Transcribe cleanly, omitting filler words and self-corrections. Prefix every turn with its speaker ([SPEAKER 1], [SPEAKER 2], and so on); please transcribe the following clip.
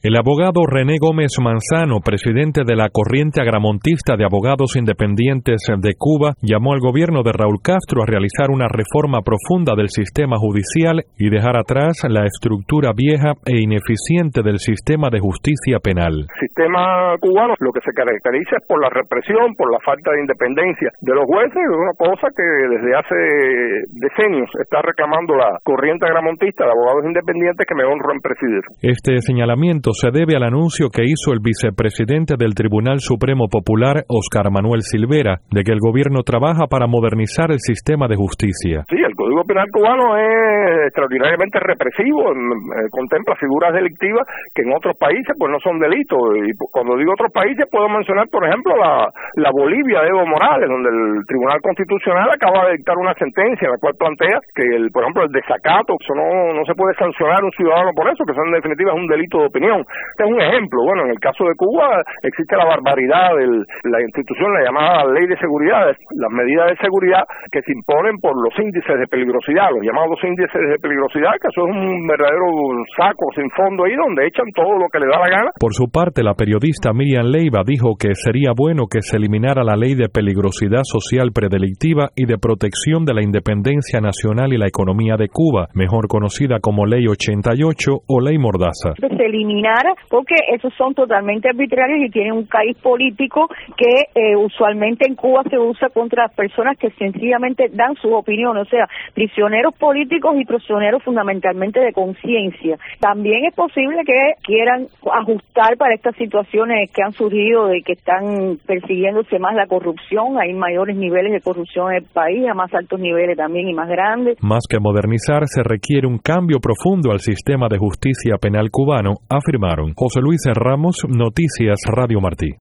[SPEAKER 1] El abogado René Gómez Manzano, presidente de la Corriente Agramontista de Abogados Independientes de Cuba, llamó al gobierno de Raúl Castro a realizar una reforma profunda del sistema judicial y dejar atrás la estructura vieja e ineficiente del sistema de justicia penal.
[SPEAKER 2] El sistema cubano lo que se caracteriza es por la represión, por la falta de independencia de los jueces, es una cosa que desde hace decenios está reclamando la Corriente Agramontista de Abogados Independientes, que me honro en presidir.
[SPEAKER 1] Este señalamiento se debe al anuncio que hizo el vicepresidente del Tribunal Supremo Popular, Óscar Manuel Silvera, de que el gobierno trabaja para modernizar el sistema de justicia.
[SPEAKER 2] Sí, el Código Penal cubano es extraordinariamente represivo, contempla figuras delictivas que en otros países pues no son delitos, y cuando digo otros países puedo mencionar por ejemplo la Bolivia de Evo Morales, donde el Tribunal Constitucional acaba de dictar una sentencia en la cual plantea que por ejemplo el desacato, eso no se puede sancionar a un ciudadano por eso, que eso en definitiva es un delito de opinión. Este es un ejemplo. Bueno, en el caso de Cuba existe la barbaridad de la institución, la llamada Ley de Seguridad, las medidas de seguridad que se imponen por los índices de peligrosidad, los llamados índices de peligrosidad, que eso es un verdadero saco sin fondo ahí donde echan todo lo que le da la gana.
[SPEAKER 1] Por su parte, la periodista Miriam Leiva dijo que sería bueno que se eliminara la Ley de Peligrosidad Social Predelictiva y de Protección de la Independencia Nacional y la Economía de Cuba, mejor conocida como Ley 88 o Ley Mordaza.
[SPEAKER 3] Se eliminara porque esos son totalmente arbitrarios y tienen un cariz político que usualmente en Cuba se usa contra las personas que sencillamente dan sus opiniones, o sea, prisioneros políticos y prisioneros fundamentalmente de conciencia. También es posible que quieran ajustar para estas situaciones que han surgido de que están persiguiéndose más la corrupción, hay mayores niveles de corrupción en el país, a más altos niveles también y más grandes.
[SPEAKER 1] Más que modernizar, se requiere un cambio profundo al sistema de justicia penal cubano, afirmaron. José Luis Ramos, Noticias Radio Martí.